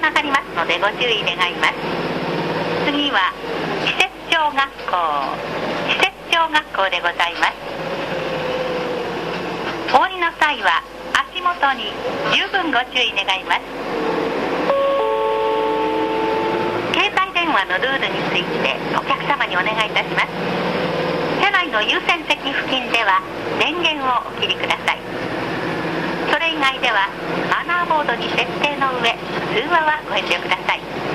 かかりますのでご注意願います。次は施設小学校でございます。お降りの際は足元に十分ご注意願います。携帯電話のルールについてお客様にお願いいたします。車内の優先席付近では電源をお切りください。それ以外ではマナーボードに設定の上、通話はご遠慮ください。